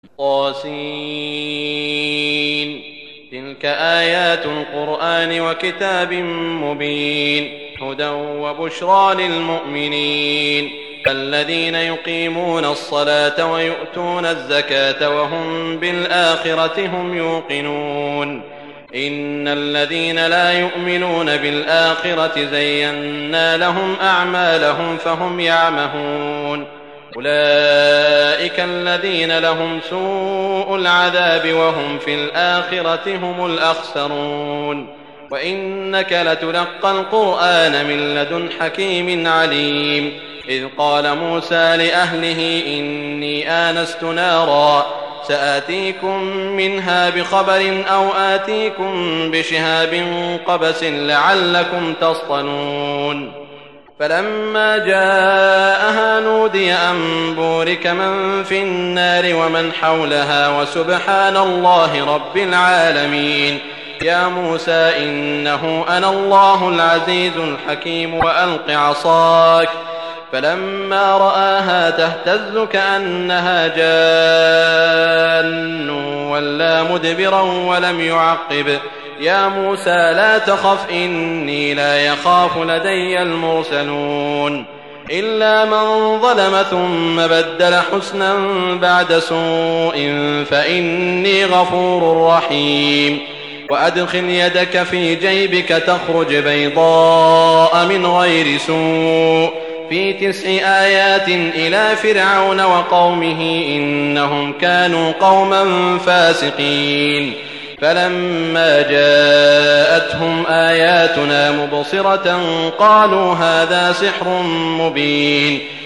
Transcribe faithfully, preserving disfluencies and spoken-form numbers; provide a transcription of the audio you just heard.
طاسين. تلك آيات القرآن وكتاب مبين هدى وبشرى للمؤمنين الذين يقيمون الصلاة ويؤتون الزكاة وهم بالآخرة هم يوقنون إن الذين لا يؤمنون بالآخرة زينا لهم أعمالهم فهم يعمهون أولئك الذين لهم سوء العذاب وهم في الآخرة هم الأخسرون وإنك لتلقى القرآن من لدن حكيم عليم إذ قال موسى لأهله إني آنست نارا سآتيكم منها بخبر أو آتيكم بشهاب قبس لعلكم تصطلون فلما جاءها نودي أن بورك من في النار ومن حولها وسبحان الله رب العالمين يا موسى إنه أنا الله العزيز الحكيم وألق عصاك فلما رآها تهتز كأنها جان ولا مدبرا ولم يعقب يا موسى لا تخف إني لا يخاف لدي المرسلون إلا من ظلم ثم بدل حسنا بعد سوء فإني غفور رحيم وأدخل يدك في جيبك تخرج بيضاء من غير سوء في تسع آيات إلى فرعون وقومه إنهم كانوا قوما فاسقين فلما جاءتهم آياتنا مبصرة قالوا هذا سحر مبين